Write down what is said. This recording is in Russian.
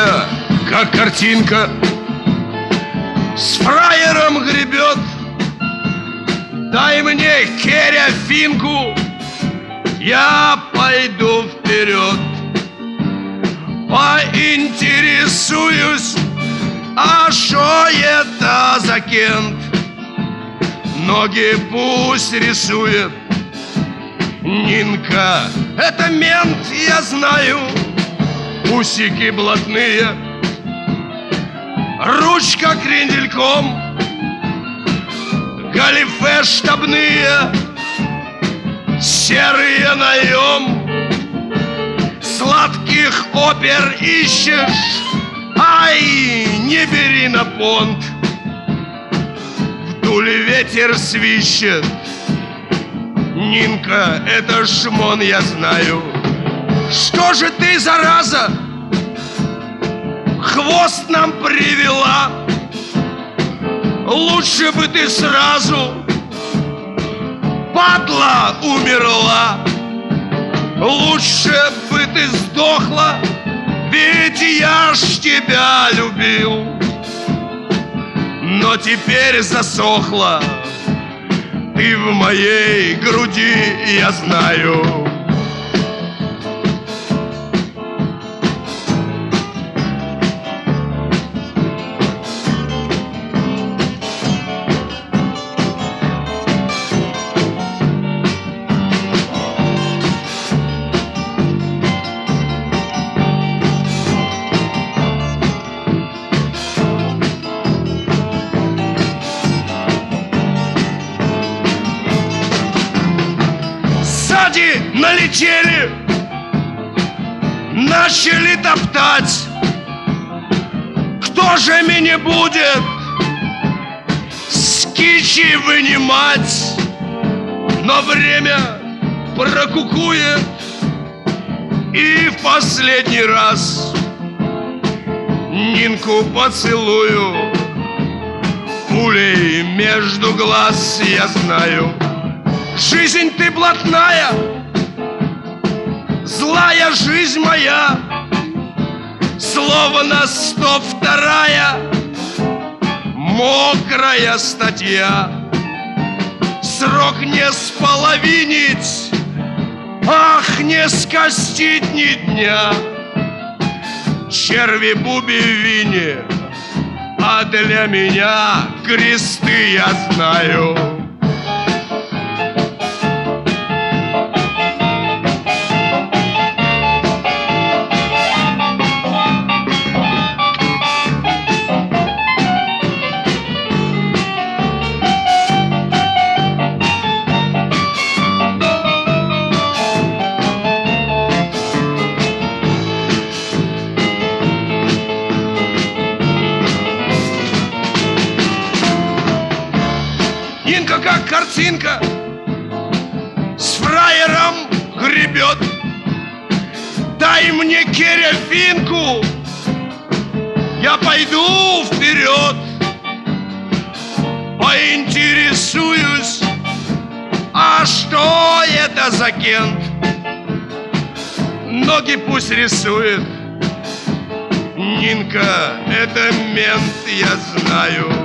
Нинка, как картинка, с фраером гребет. Дай мне, Керя, финку, я пойду вперед. Поинтересуюсь, а шо это за кент? Ноги пусть рисует. Нинка, это мент, я знаю. Усики блатные, ручка крендельком, галифе штабные, серые наем. Сладких опер ищешь, ай, не бери на понт. В дуле ветер свищет. Нинка, это шмон, я знаю. Что же ты, зараза, хвост нам привела? Лучше бы ты сразу, падла, умерла. Лучше бы ты сдохла, ведь я ж тебя любил. Но теперь засохла ты в моей груди, я знаю. Сзади налетели, начали топтать. Кто же меня будет с кичи вынимать? Но время прокукует, и в последний раз Нинку поцелую. Пулей между глаз, я знаю. Жизнь ты блатная, злая жизнь моя, словно 102-я мокрая статья. Срок не споловинить, ах, не скостить ни дня. Черви буби в вине, а для меня кресты, я знаю. Нинка, как картинка, с фраером гребет. Дай мне, Керя, финку, я пойду вперед. Поинтересуюсь, а что это за кент? Ноги пусть рисует. Нинка, это мент, я знаю.